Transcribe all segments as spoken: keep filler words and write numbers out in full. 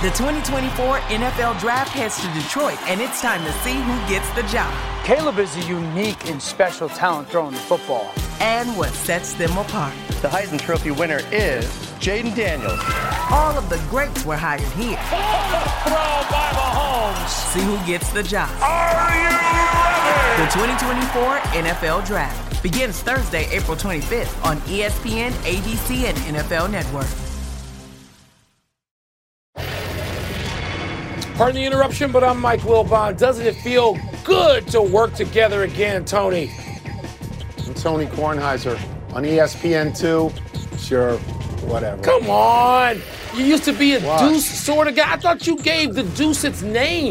The twenty twenty-four N F L Draft heads to Detroit, and it's time to see who gets the job. Caleb is a unique and special talent throwing the football. And what sets them apart. The Heisman Trophy winner is Jaden Daniels. All of the greats were hired here. Throw by Mahomes. See who gets the job. Are you ready? The twenty twenty-four N F L Draft begins Thursday, April twenty-fifth on E S P N, A B C, and N F L Network. Pardon the interruption, but I'm Mike Wilbon. Doesn't it feel good to work together again, Tony? I'm Tony Kornheiser on E S P N two. Sure, whatever. Come on. You used to be a What? Deuce sort of guy. I thought you gave the Deuce its name.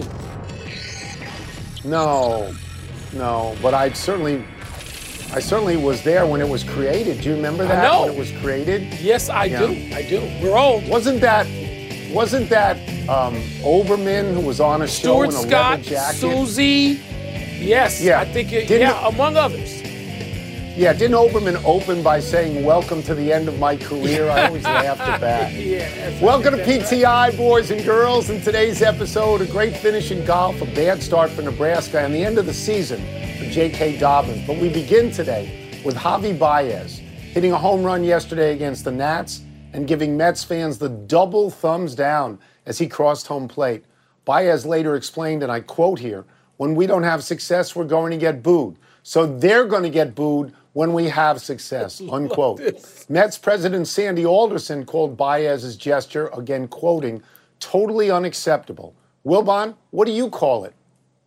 No, no, but I certainly, I certainly was there when it was created. Do you remember that? I know. When it was created? Yes, I Yeah. do. I do. We're old. Wasn't that, wasn't that um, Oberman who was on a show Stuart in a Scott, leather jacket? Susie. Yes, Yeah. I think, it, Didn't yeah, it- among others. Yeah, didn't Oberman open by saying, "Welcome to the end of my career"? I always laughed at that. Yeah, that's Welcome to right. P T I, boys and girls. In today's episode, a great finish in golf, a bad start for Nebraska, and the end of the season for J K. Dobbins. But we begin today with Javi Baez hitting a home run yesterday against the Nats and giving Mets fans the double thumbs down as he crossed home plate. Baez later explained, and I quote here, "When we don't have success, we're going to get booed. So they're going to get booed when we have success," unquote. Mets president Sandy Alderson called Baez's gesture, again quoting, "totally unacceptable." Wilbon, what do you call it?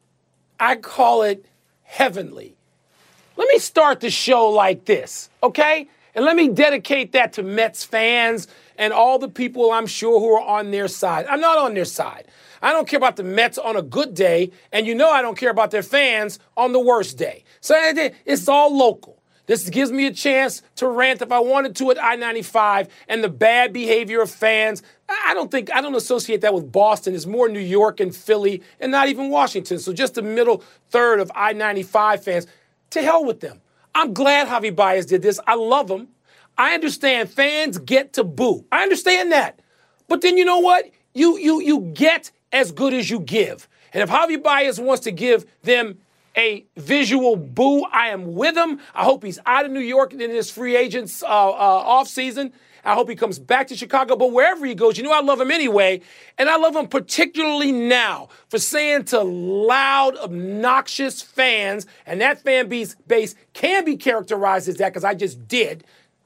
I call it heavenly. Let me start the show like this, okay? And let me dedicate that to Mets fans and all the people I'm sure who are on their side. I'm not on their side. I don't care about the Mets on a good day, and you know I don't care about their fans on the worst day. So it's all local. This gives me a chance to rant if I wanted to at I ninety-five and the bad behavior of fans. I don't think, I don't associate that with Boston. It's more New York and Philly and not even Washington. So just the middle third of I ninety-five fans, to hell with them. I'm glad Javi Baez did this. I love him. I understand fans get to boo. I understand that. But then you know what? You, you, you get as good as you give. And if Javi Baez wants to give them a visual boo, I am with him. I hope he's out of New York in his free agents uh, uh, offseason. I hope he comes back to Chicago. But wherever he goes, you know I love him anyway. And I love him particularly now for saying to loud, obnoxious fans, and that fan base, base can be characterized as that because I just did.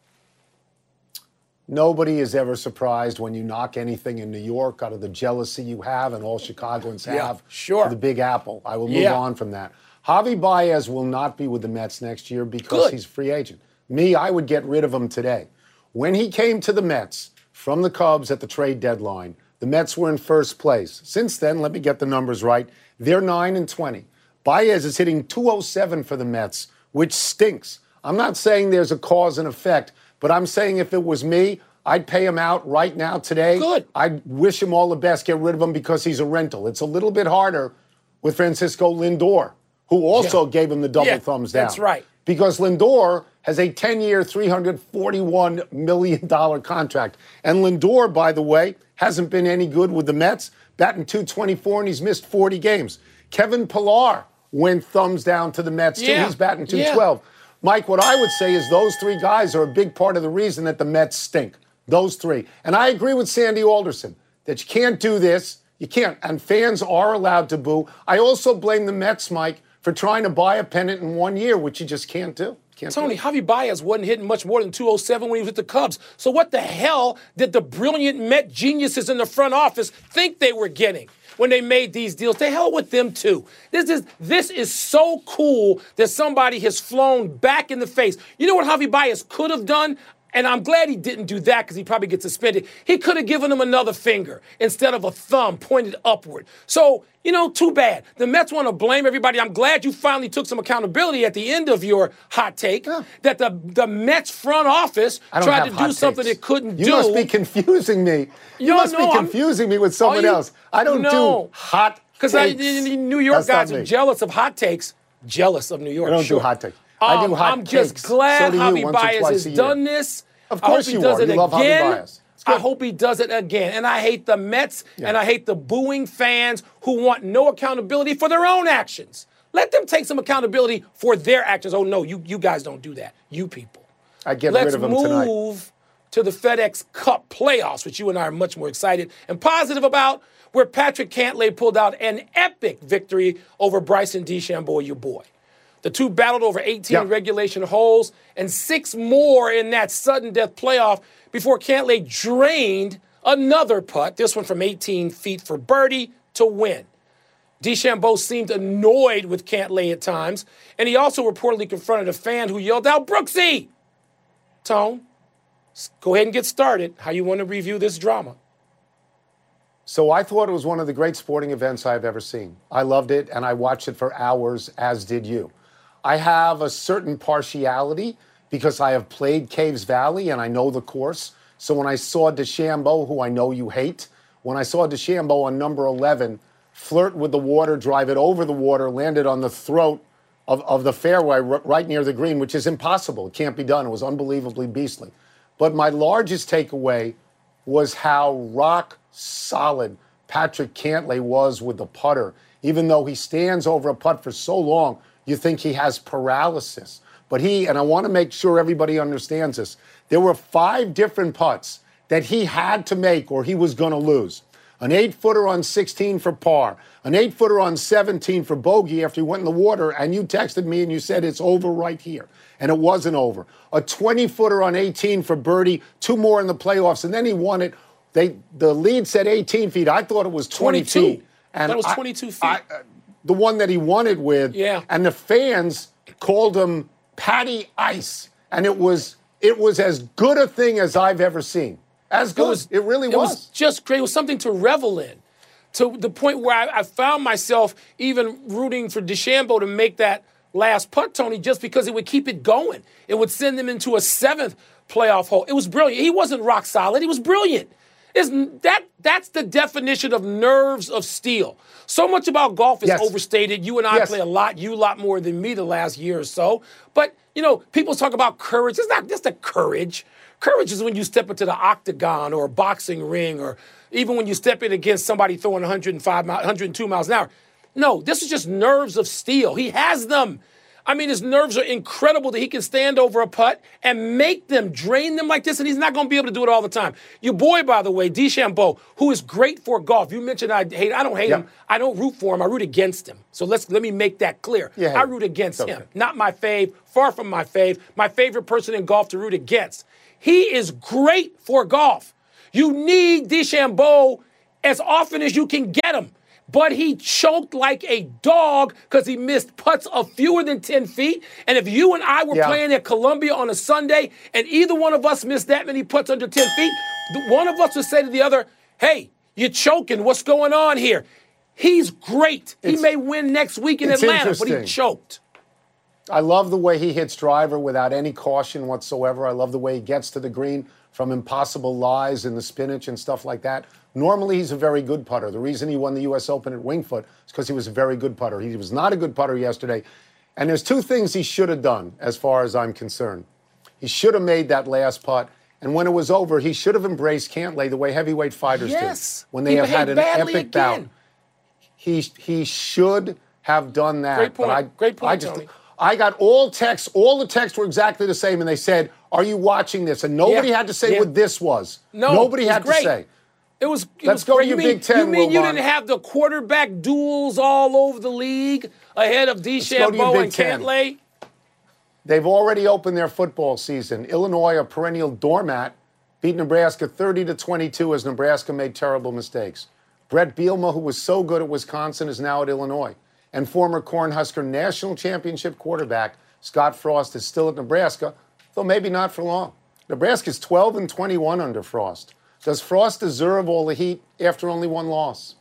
Nobody is ever surprised when you knock anything in New York out of the jealousy you have and all Chicagoans Yeah, have sure. for the Big Apple. I will move Yeah. on from that. Javi Baez will not be with the Mets next year because Good. he's a free agent. Me, I would get rid of him today. When he came to the Mets from the Cubs at the trade deadline, the Mets were in first place. Since then, let me get the numbers right, they're nine and twenty. Baez is hitting two oh seven for the Mets, which stinks. I'm not saying there's a cause and effect, but I'm saying if it was me, I'd pay him out right now today. Good. I'd wish him all the best, get rid of him because he's a rental. It's a little bit harder with Francisco Lindor, who also Yeah. gave him the double Yeah, thumbs down. that's right. Because Lindor has a ten-year, three hundred forty-one million dollars contract. And Lindor, by the way, hasn't been any good with the Mets, batting two twenty-four, and he's missed forty games. Kevin Pillar went thumbs down to the Mets, too. Yeah. He's batting two Yeah. twelve. Mike, what I would say is those three guys are a big part of the reason that the Mets stink. Those three. And I agree with Sandy Alderson that you can't do this. You can't. And fans are allowed to boo. I also blame the Mets, Mike, for trying to buy a pennant in one year, which you just can't do. Can't Tony, do. Javi Baez wasn't hitting much more than two oh seven when he was with the Cubs. So what the hell did the brilliant Met geniuses in the front office think they were getting when they made these deals? To hell with them, too. This is this is so cool that somebody has flown back in the face. You know what Javi Baez could have done? And I'm glad he didn't do that because he probably gets suspended. He could have given him another finger instead of a thumb pointed upward. So, you know, too bad. The Mets want to blame everybody. I'm glad you finally took some accountability at the end of your hot take Yeah. that the, the Mets front office I don't tried have to hot do something takes. it couldn't you do. You must be confusing me. You No, must no, be I'm- confusing me with someone you- else. I don't no. do hot Because takes. New York That's not guys are me. jealous of hot takes. Jealous of New York. I don't sure. do hot takes. I do Um, hot I'm just takes. glad So do you, Javi once or Baez twice has a year. done this. Of I course hope he you does are. it You love Javi again. Baez. I hope he does it again. And I hate the Mets yeah. and I hate the booing fans who want no accountability for their own actions. Let them take some accountability for their actions. Oh, no, you, you guys don't do that. You people. I get Let's rid of them tonight. Let's move to the FedEx Cup playoffs, which you and I are much more excited and positive about, where Patrick Cantlay pulled out an epic victory over Bryson DeChambeau, your boy. The two battled over eighteen yep. regulation holes and six more in that sudden death playoff before Cantlay drained another putt, this one from eighteen feet for birdie, to win. DeChambeau seemed annoyed with Cantlay at times, and he also reportedly confronted a fan who yelled out, "Brooksy!" Tone, go ahead and get started. How you want to review this drama? So I thought it was one of the great sporting events I've ever seen. I loved it, and I watched it for hours, as did you. I have a certain partiality because I have played Caves Valley, and I know the course. So when I saw DeChambeau, who I know you hate, when I saw DeChambeau on number eleven flirt with the water, drive it over the water, landed on the throat of, of the fairway r- right near the green, which is impossible. It can't be done. It was unbelievably beastly. But my largest takeaway was how rock solid Patrick Cantlay was with the putter. Even though he stands over a putt for so long, you think he has paralysis. But he, and I want to make sure everybody understands this, there were five different putts that he had to make or he was going to lose. An eight-footer on sixteen for par, an eight-footer on seventeen for bogey after he went in the water, and you texted me and you said it's over right here. And it wasn't over. A twenty-footer on eighteen for birdie, two more in the playoffs, and then he won it. They The lead said eighteen feet. I thought it was twenty twenty-two feet. And that was I, twenty-two feet. I, uh, the one that he won it with. Yeah. And the fans called him Patty Ice. And it was it was as good a thing as I've ever seen. As good. It, was, it really it was. was just great. It was something to revel in, to the point where I, I found myself even rooting for DeChambeau to make that last putt, Tony, just because it would keep it going. It would send them into a seventh playoff hole. It was brilliant. He wasn't rock solid. He was brilliant. Isn't that that's the definition of nerves of steel. So much about golf is yes. overstated. You and I yes. play a lot, you a lot more than me the last year or so. But, you know, people talk about courage. It's not just a courage. Courage is when you step into the octagon or a boxing ring, or even when you step in against somebody throwing one hundred five, one hundred two miles an hour. No, this is just nerves of steel. He has them. I mean, his nerves are incredible that he can stand over a putt and make them, drain them like this, and he's not going to be able to do it all the time. Your boy, by the way, DeChambeau, who is great for golf. You mentioned I hate. I don't hate yep. him. I don't root for him. I root against him. So let's let me make that clear. Yeah, I root against okay. him. Not my fave. Far from my fave. My favorite person in golf to root against. He is great for golf. You need DeChambeau as often as you can get him. But he choked like a dog because he missed putts of fewer than ten feet. And if you and I were yeah. playing at Columbia on a Sunday and either one of us missed that many putts under ten feet, one of us would say to the other, hey, you're choking. What's going on here? He's great. It's, he may win next week in Atlanta, but he choked. I love the way he hits driver without any caution whatsoever. I love the way he gets to the green from impossible lies in the spinach and stuff like that. Normally, he's a very good putter. The reason he won the U S Open at Winged Foot is because he was a very good putter. He was not a good putter yesterday. And there's two things he should have done, as far as I'm concerned. He should have made that last putt. And when it was over, he should have embraced Cantlay the way heavyweight fighters yes. do. When they he have had an epic again. bout. He, he should have done that. Great point. But I, Great point, I just, Tony. I got all texts. All the texts were exactly the same. And they said, are you watching this? And nobody yeah. had to say yeah. what this was. No, Nobody had great. to say. It was. It Let's was go great. to your you mean, Big Ten, You mean Wilbon. you didn't have the quarterback duels all over the league ahead of DeChambeau and Cantlay? They've already opened their football season. Illinois, a perennial doormat, beat Nebraska thirty to twenty-two as Nebraska made terrible mistakes. Brett Bielema, who was so good at Wisconsin, is now at Illinois. And former Cornhusker national championship quarterback Scott Frost is still at Nebraska, though maybe not for long. Nebraska's twelve and twenty-one under Frost. Does Frost deserve all the heat after only one loss?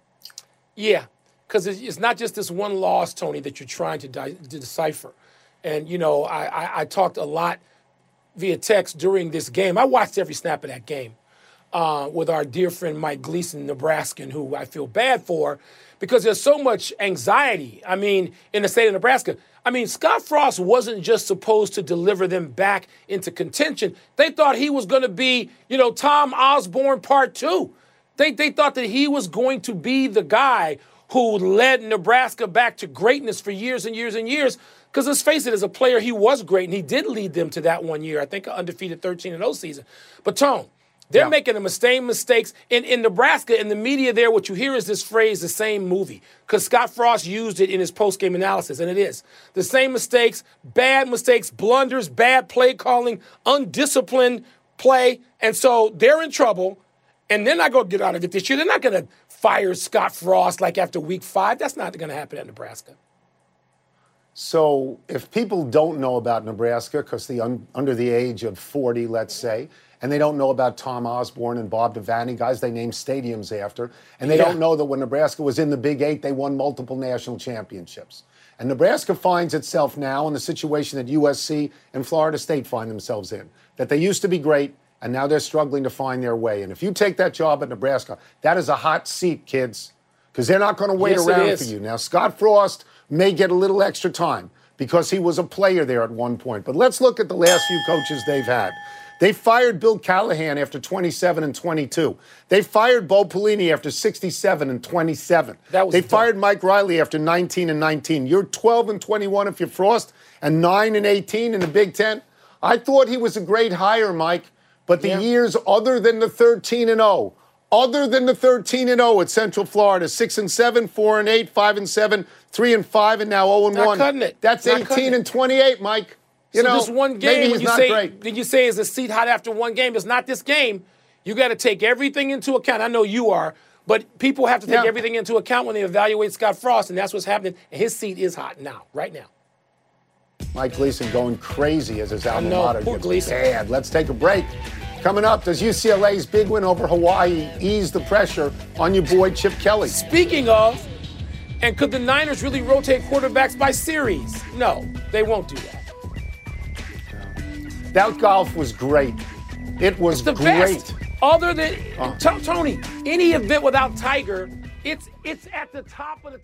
Yeah, because it's not just this one loss, Tony, that you're trying to, di- to decipher. And, you know, I, I, I talked a lot via text during this game. I watched every snap of that game uh, with our dear friend Mike Gleason, Nebraskan, who I feel bad for because there's so much anxiety, I mean, in the state of Nebraska. I mean, Scott Frost wasn't just supposed to deliver them back into contention. They thought he was going to be, you know, Tom Osborne part two. They, they thought that he was going to be the guy who led Nebraska back to greatness for years and years and years. Because let's face it, as a player, he was great, and he did lead them to that one year. I think an undefeated thirteen and oh season. But, Tone, they're yeah. making the same mistakes. In, in Nebraska, in the media there, what you hear is this phrase, the same movie, because Scott Frost used it in his post-game analysis, and it is. The same mistakes, bad mistakes, blunders, bad play calling, undisciplined play. And so they're in trouble, and they're not going to get out of it this year. They're not going to fire Scott Frost like after week five. That's not going to happen at Nebraska. So if people don't know about Nebraska because they're un- under the age of forty, let's say, and they don't know about Tom Osborne and Bob Devaney, guys they named stadiums after, and they yeah. don't know that when Nebraska was in the Big Eight, they won multiple national championships. And Nebraska finds itself now in the situation that U S C and Florida State find themselves in, that they used to be great, and now they're struggling to find their way. And if you take that job at Nebraska, that is a hot seat, kids, because they're not going to wait yes, around for you. Now, Scott Frost may get a little extra time because he was a player there at one point. But let's look at the last few coaches they've had. They fired Bill Callahan after twenty-seven and twenty-two. They fired Bo Pelini after sixty-seven and twenty-seven. That was they dumb. fired Mike Riley after nineteen and nineteen. You're twelve and twenty-one if you're Frost and nine and eighteen in the Big Ten. I thought he was a great hire, Mike, but the yeah. years other than the thirteen and oh, other than the thirteen and oh at Central Florida, six and seven, four and eight, five and seven, three and five, and now oh and one. Not cutting it. That's Not eighteen and twenty-eight, Mike. You so know, just one game, maybe he's when you not say, great. Did you say is a seat hot after one game? It's not this game. You got to take everything into account. I know you are, but people have to take yeah. everything into account when they evaluate Scott Frost, and that's what's happening. And his seat is hot now, right now. Mike Gleason going crazy as his alma know, mater poor gets Gleason. bad. Let's take a break. Coming up, does U C L A's big win over Hawaii ease the pressure on your boy Chip Kelly? Speaking of, and could the Niners really rotate quarterbacks by series? No, they won't do that. That golf was great. It was it's the great. Best. Other than uh. t- Tony, any event without Tiger, it's it's at the top of the. T-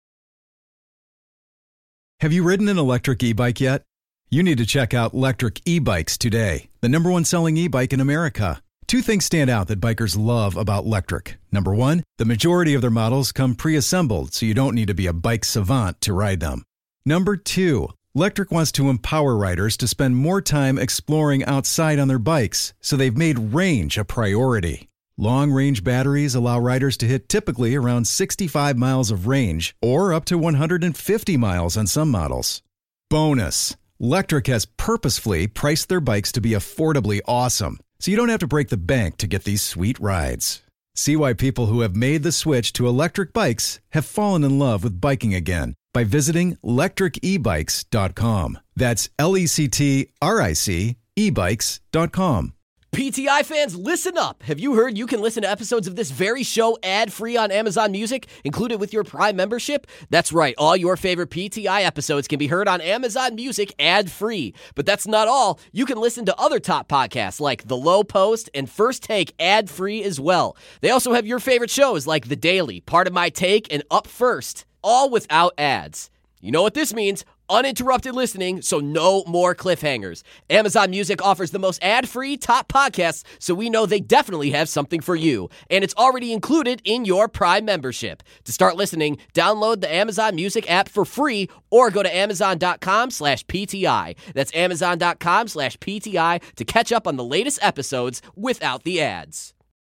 Have you ridden an electric e-bike yet? You need to check out Lectric E-Bikes today, the number one selling e-bike in America. Two things stand out that bikers love about Lectric. Number one, the majority of their models come pre-assembled, so you don't need to be a bike savant to ride them. Number two, Lectric wants to empower riders to spend more time exploring outside on their bikes, so they've made range a priority. Long-range batteries allow riders to hit typically around sixty-five miles of range, or up to one hundred fifty miles on some models. Bonus, Lectric has purposefully priced their bikes to be affordably awesome, so you don't have to break the bank to get these sweet rides. See why people who have made the switch to electric bikes have fallen in love with biking again by visiting lectric e bikes dot com. That's L E C T R I C e bikes dot com. P T I fans, listen up. Have you heard you can listen to episodes of this very show ad-free on Amazon Music, included with your Prime membership? That's right. All your favorite P T I episodes can be heard on Amazon Music ad-free. But that's not all. You can listen to other top podcasts like The Low Post and First Take ad-free as well. They also have your favorite shows like The Daily, Part of My Take, and Up First, all without ads. You know what this means? Uninterrupted listening, so no more cliffhangers. Amazon Music offers the most ad-free top podcasts, so we know they definitely have something for you. And it's already included in your Prime membership. To start listening, download the Amazon Music app for free or go to amazon.com slash PTI. That's amazon.com slash PTI to catch up on the latest episodes without the ads.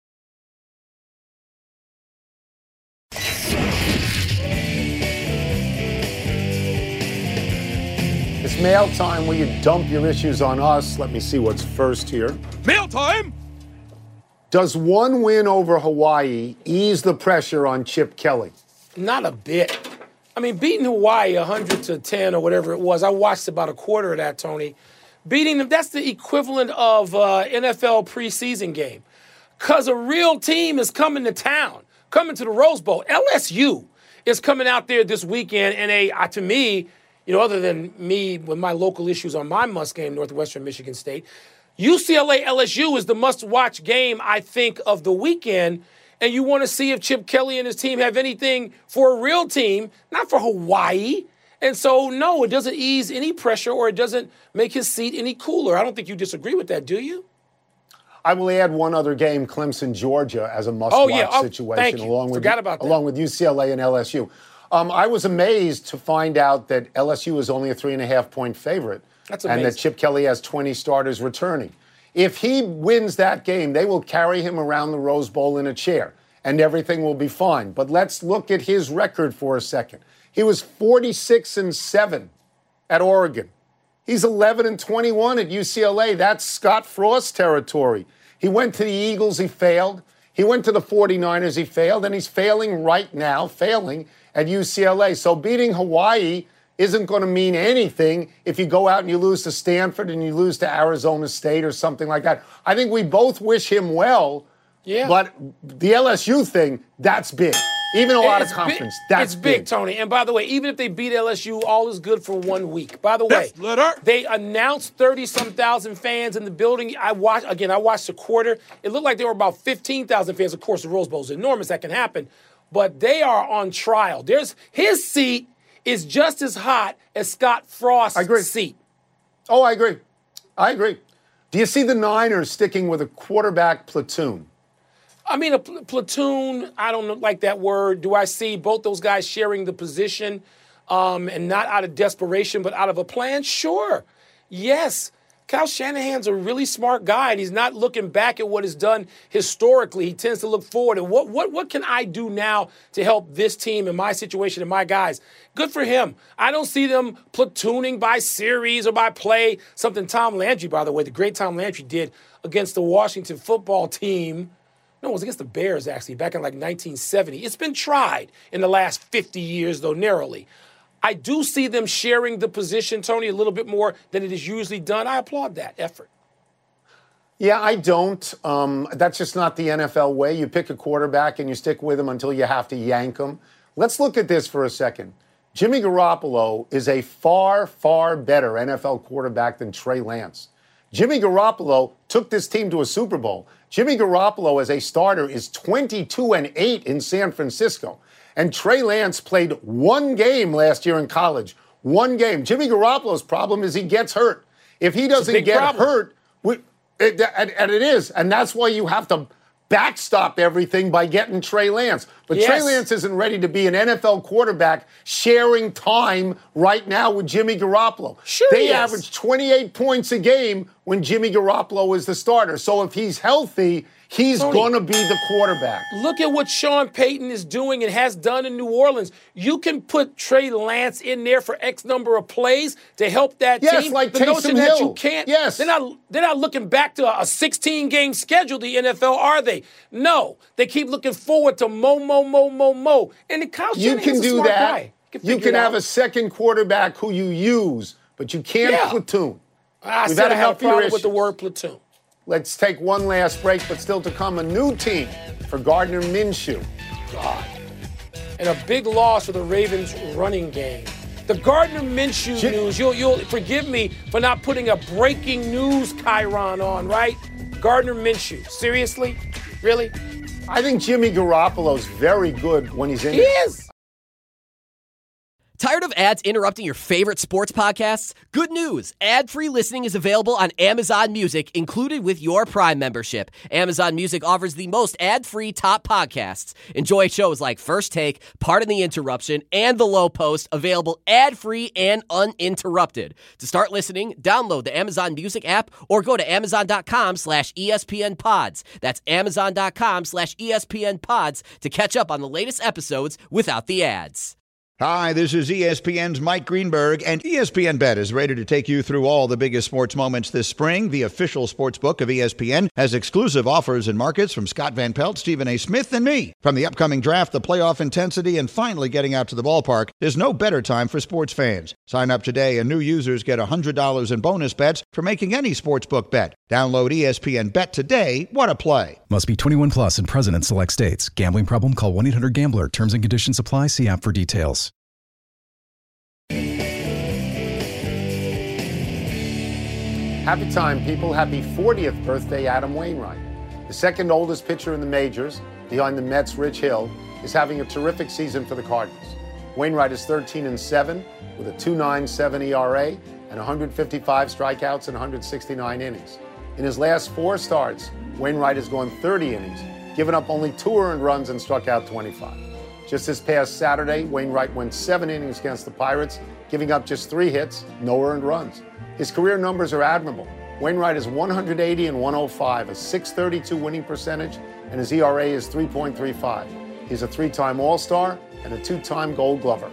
It's mail time where you dump your issues on us. Let me see what's first here. Mail time! Does one win over Hawaii ease the pressure on Chip Kelly? Not a bit. I mean, beating Hawaii one hundred to ten or whatever it was, I watched about a quarter of that, Tony. Beating them, that's the equivalent of uh, N F L preseason game. Because a real team is coming to town, coming to the Rose Bowl. L S U is coming out there this weekend, and a, uh, to me, you know, other than me with my local issues on my must game, Northwestern Michigan State, U C L A L S U is the must-watch game, I think, of the weekend. And you want to see if Chip Kelly and his team have anything for a real team, not for Hawaii. And so, no, it doesn't ease any pressure or it doesn't make his seat any cooler. I don't think you disagree with that, do you? I will add one other game, Clemson, Georgia, as a must-watch oh, yeah. oh, situation, thank you. along with Forgot about that. along with U C L A and L S U. Um, I was amazed to find out that L S U is only a three and a half point favorite, That's amazing. and that Chip Kelly has twenty starters returning. If he wins that game, they will carry him around the Rose Bowl in a chair, and everything will be fine. But let's look at his record for a second. He was forty-six and seven at Oregon. He's eleven and twenty-one at U C L A. That's Scott Frost territory. He went to the Eagles, he failed. He went to the forty-niners, he failed. And he's failing right now, failing at U C L A. So beating Hawaii isn't going to mean anything if you go out and you lose to Stanford and you lose to Arizona State or something like that. I think we both wish him well, yeah. but the L S U thing, that's big. Even a lot of conference, big, that's it's big, big, Tony. And by the way, even if they beat L S U, all is good for one week. By the way, they announced thirty-some thousand fans in the building. I watched, again, I watched a quarter. It looked like there were about fifteen thousand fans. Of course, the Rose Bowl is enormous. That can happen. But they are on trial. There's his seat is just as hot as Scott Frost's I agree. seat. Oh, I agree. I agree. Do you see the Niners sticking with a quarterback platoon? I mean, a pl- platoon, I don't like that word. Do I see both those guys sharing the position um, and not out of desperation but out of a plan? Sure. Yes. Kyle Shanahan's a really smart guy, and he's not looking back at what is done historically. He tends to look forward. And what, what, what can I do now to help this team and my situation and my guys? Good for him. I don't see them platooning by series or by play, something Tom Landry, by the way, the great Tom Landry did against the Washington football team. No, it was against the Bears, actually, back in like nineteen seventy. It's been tried in the last fifty years, though, narrowly. I do see them sharing the position, Tony, a little bit more than it is usually done. I applaud that effort. Yeah, I don't. Um, that's just not the N F L way. You pick a quarterback and you stick with him until you have to yank him. Let's look at this for a second. Jimmy Garoppolo is a far, far better N F L quarterback than Trey Lance. Jimmy Garoppolo took this team to a Super Bowl. Jimmy Garoppolo as a starter is twenty-two and eight in San Francisco. And Trey Lance played one game last year in college. One game. Jimmy Garoppolo's problem is he gets hurt. If he doesn't get problem. hurt, we, it, and, and it is. And that's why you have to backstop everything by getting Trey Lance. But yes. Trey Lance isn't ready to be an N F L quarterback sharing time right now with Jimmy Garoppolo. Sure They he average twenty-eight points a game when Jimmy Garoppolo is the starter. So if he's healthy, he's going to be the quarterback. Look at what Sean Payton is doing and has done in New Orleans. You can put Trey Lance in there for X number of plays to help that yes, team. Yes, like the Taysom notion Hill. that you can't. Yes. They're not, they're not looking back to a sixteen-game schedule, the N F L, are they? No. They keep looking forward to mo, mo, mo, mo, mo. And the Kyle You can a do smart that. Guy. Can you can have out. a second quarterback who you use, but you can't yeah. platoon. I We've said had I have a problem issues. with the word platoon. Let's take one last break, but still to come, a new team for Gardner Minshew. God. And a big loss for the Ravens running game. The Gardner Minshew J- news, you'll, you'll forgive me for not putting a breaking news chyron on, right? Gardner Minshew. Seriously? Really? I think Jimmy Garoppolo's very good when he's in He it. is. Tired of ads interrupting your favorite sports podcasts? Good news! Ad-free listening is available on Amazon Music, included with your Prime membership. Amazon Music offers the most ad-free top podcasts. Enjoy shows like First Take, Pardon the Interruption, and The Low Post, available ad-free and uninterrupted. To start listening, download the Amazon Music app or go to amazon.com slash ESPN pods. That's amazon.com slash ESPN pods to catch up on the latest episodes without the ads. Hi, this is E S P N's Mike Greenberg, and E S P N Bet is ready to take you through all the biggest sports moments this spring. The official sports book of E S P N has exclusive offers and markets from Scott Van Pelt, Stephen A. Smith, and me. From the upcoming draft, the playoff intensity, and finally getting out to the ballpark, there's no better time for sports fans. Sign up today, and new users get one hundred dollars in bonus bets for making any sportsbook bet. Download E S P N Bet today. What a play. Must be twenty-one plus and present in select states. Gambling problem? Call one eight hundred gambler. Terms and conditions apply. See app for details. Happy time, people. Happy fortieth birthday, Adam Wainwright. The second oldest pitcher in the majors, behind the Mets' Rich Hill, is having a terrific season for the Cardinals. Wainwright is thirteen and seven with a two point nine seven E R A and one hundred fifty-five strikeouts in one hundred sixty-nine innings. In his last four starts, Wainwright has gone thirty innings, given up only two earned runs and struck out twenty-five. Just this past Saturday, Wainwright went seven innings against the Pirates, giving up just three hits, no earned runs. His career numbers are admirable. Wainwright is one hundred eighty and one oh five, a six thirty-two winning percentage, and his E R A is three point three five. He's a three-time All-Star and a two-time Gold Glover.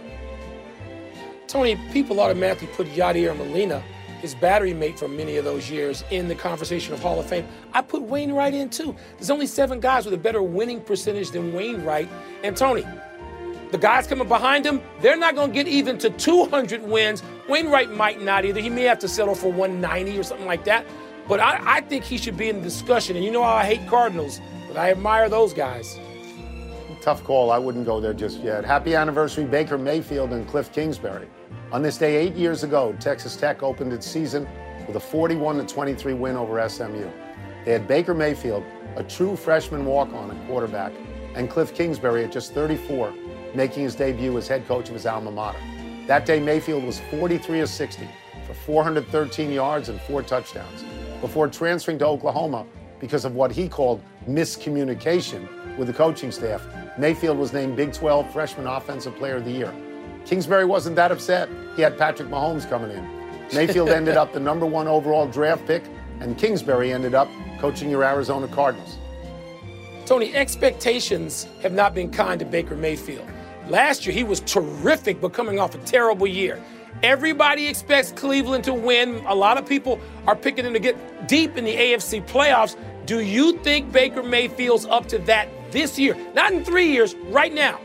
Tony, people automatically put Yadier Molina, his battery mate from many of those years, in the conversation of Hall of Fame. I put Wainwright in too. There's only seven guys with a better winning percentage than Wainwright. And Tony, the guys coming behind him, they're not going to get even to two hundred wins. Wainwright might not either. He may have to settle for one ninety or something like that. But I, I think he should be in the discussion. And you know how I hate Cardinals, but I admire those guys. Tough call. I wouldn't go there just yet. Happy anniversary, Baker Mayfield and Cliff Kingsbury. On this day eight years ago, Texas Tech opened its season with a forty-one to twenty-three win over S M U. They had Baker Mayfield, a true freshman walk-on at quarterback, and Cliff Kingsbury at just thirty-four, making his debut as head coach of his alma mater. That day, Mayfield was forty-three of sixty for four hundred thirteen yards and four touchdowns before transferring to Oklahoma because of what he called miscommunication with the coaching staff. Mayfield was named Big twelve Freshman Offensive Player of the Year. Kingsbury wasn't that upset. He had Patrick Mahomes coming in. Mayfield ended up the number one overall draft pick, and Kingsbury ended up coaching your Arizona Cardinals. Tony, expectations have not been kind to Baker Mayfield. Last year, he was terrific, but coming off a terrible year. Everybody expects Cleveland to win. A lot of people are picking him to get deep in the A F C playoffs. Do you think Baker Mayfield's up to that this year? Not in three years, right now.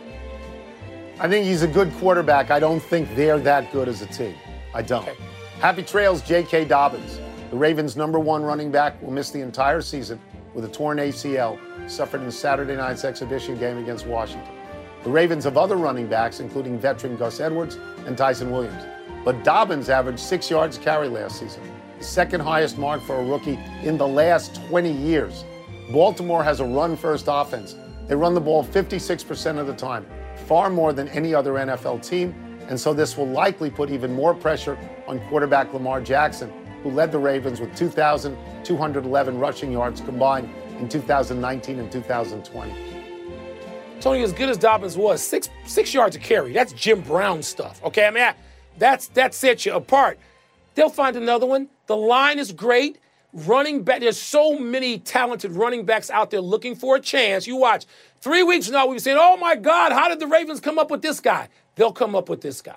I think he's a good quarterback. I don't think they're that good as a team. I don't. Okay. Happy trails, J K. Dobbins. The Ravens' number one running back will miss the entire season with a torn A C L suffered in Saturday night's exhibition game against Washington. The Ravens have other running backs, including veteran Gus Edwards and Tyson Williams. But Dobbins averaged six yards carry last season, the second highest mark for a rookie in the last twenty years. Baltimore has a run-first offense. They run the ball fifty-six percent of the time, far more than any other N F L team, and so this will likely put even more pressure on quarterback Lamar Jackson, who led the Ravens with two thousand two hundred eleven rushing yards combined in two thousand nineteen and two thousand twenty. Tony, as good as Dobbins was, six six yards a carry, that's Jim Brown stuff, okay? I mean, I, that's that sets you apart. They'll find another one. The line is great. Running back, there's so many talented running backs out there looking for a chance. You watch. Three weeks from now, we'll be saying, oh, my God, how did the Ravens come up with this guy? They'll come up with this guy.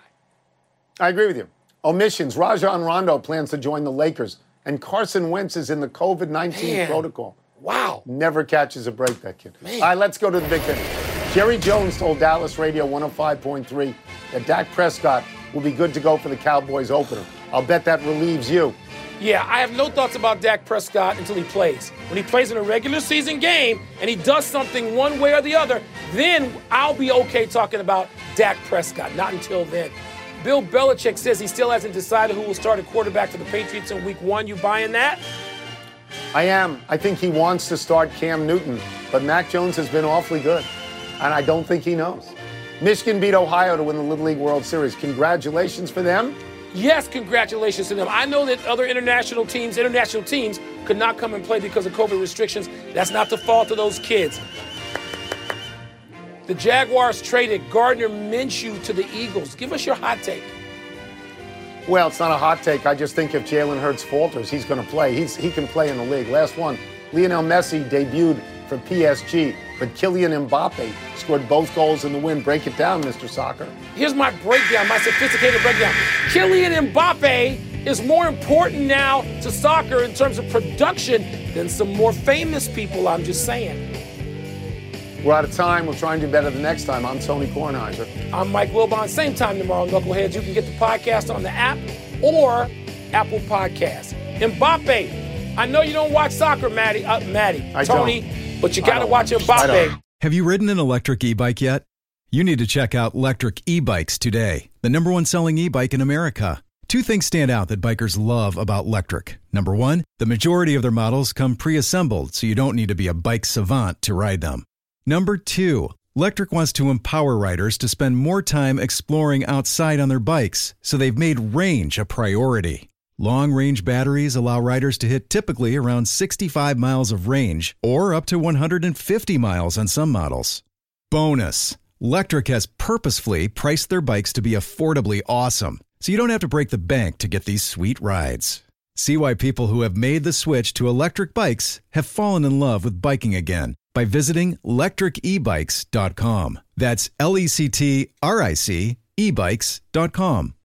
I agree with you. Omissions. Rajon Rondo plans to join the Lakers, and Carson Wentz is in the covid nineteen Man. protocol. Wow. Never catches a break, that kid. Man. All right, let's go to the big finish. Jerry Jones told Dallas Radio one oh five point three that Dak Prescott will be good to go for the Cowboys opener. I'll bet that relieves you. Yeah, I have no thoughts about Dak Prescott until he plays. When he plays in a regular season game and he does something one way or the other, then I'll be okay talking about Dak Prescott. Not until then. Bill Belichick says he still hasn't decided who will start at quarterback for the Patriots in week one. You buying that? I am. I think he wants to start Cam Newton, but Mac Jones has been awfully good, and I don't think he knows. Michigan beat Ohio to win the Little League World Series. Congratulations for them. Yes, congratulations to them. I know that other international teams, international teams could not come and play because of COVID restrictions. That's not the fault of those kids. The Jaguars traded Gardner Minshew to the Eagles. Give us your hot take. Well, it's not a hot take. I just think if Jalen Hurts falters, he's going to play. He's, he can play in the league. Last one, Lionel Messi debuted for P S G, but Kylian Mbappe scored both goals in the win. Break it down, Mister Soccer. Here's my breakdown, my sophisticated breakdown. Kylian Mbappe is more important now to soccer in terms of production than some more famous people, I'm just saying. We're out of time. We'll try and do better the next time. I'm Tony Kornheiser. I'm Mike Wilbon. Same time tomorrow, Knuckleheads. You can get the podcast on the app or Apple Podcasts. Mbappe, I know you don't watch soccer, Maddie, uh, Maddie, I Tony, don't. but you got to watch Mbappe. Have you ridden an electric e-bike yet? You need to check out Electric E-Bikes today, the number one selling e-bike in America. Two things stand out that bikers love about Electric. Number one, the majority of their models come pre-assembled, so you don't need to be a bike savant to ride them. Number two, Lectric wants to empower riders to spend more time exploring outside on their bikes, so they've made range a priority. Long-range batteries allow riders to hit typically around sixty-five miles of range or up to one hundred fifty miles on some models. Bonus! Lectric has purposefully priced their bikes to be affordably awesome, so you don't have to break the bank to get these sweet rides. See why people who have made the switch to electric bikes have fallen in love with biking again by visiting lectric e bikes dot com. That's L E C T R I C e bikes dot com.